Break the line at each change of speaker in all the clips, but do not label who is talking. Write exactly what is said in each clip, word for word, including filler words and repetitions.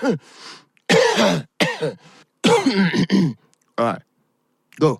Alright, go.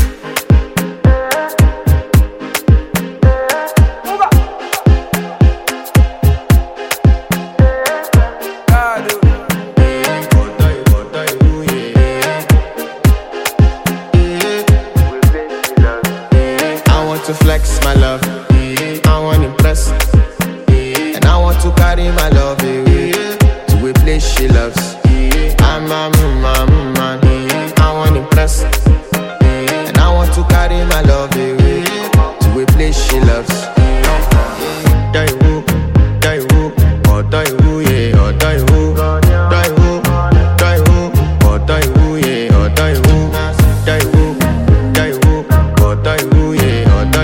To flex my love, I want impress, and I want to carry my love away to a place she loves. I'm a man, man, I want impress, and I want to carry my love away to a place she loves. Die who, die who, or die who, yeah, or die who, die who, die who, or die who, yeah, or die who, die who, die who, or die who, yeah.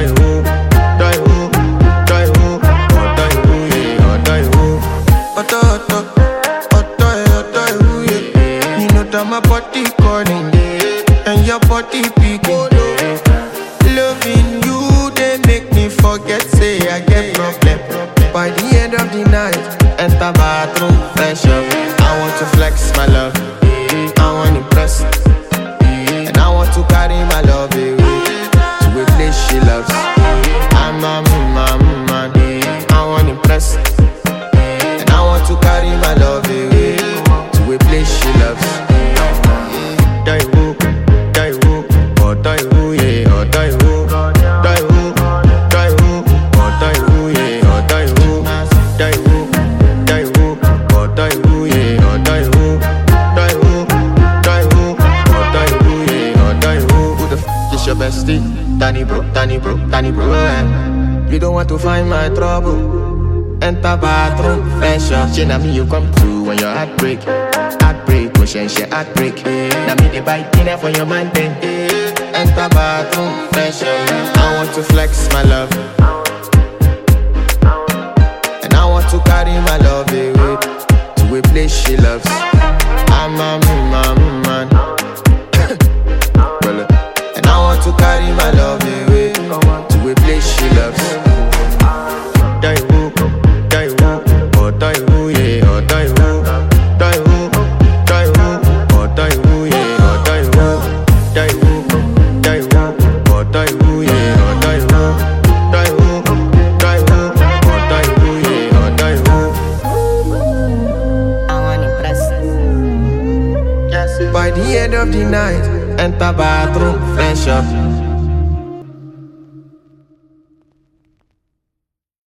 My body calling, and your body picking. Loving you, they make me forget, say I get problem. By the end of the night, enter bathroom, fresh up. I want to flex my love, I want to impress, and I want to carry my love away to a place she loves. I'm a man, man, I want to impress, and I want to carry my love away to a place she loves. Die who, die who, or die who, yeah, or die who, die who, die who, or die who, yeah, or die who, die who, die who, or die who, yeah, or die who, die who, die who, or die who, yeah, or die who. Who the f is your bestie? Danny bro, Danny bro, Danny bro, eh? You don't want to find my trouble. Enter bathroom, fresh up. She me you come to when your heart break. Heartbreak, pushing shit heartbreak. Now me they buy dinner for your man then. Enter bathroom, fresh up. I want to flex my love, and I want to carry my love away to a place she loves. I'm a man, man, and I want to carry my love away to a place she loves. Die who, die who, or die who, yeah, or die who, die who, die who, or die who, yeah, or die who, die who, die who, or die who, yeah, or die who, die who, die who, or die who, yeah, or die who.
I want impress.
Yes. By the end of the night, enter bathroom, fresh up.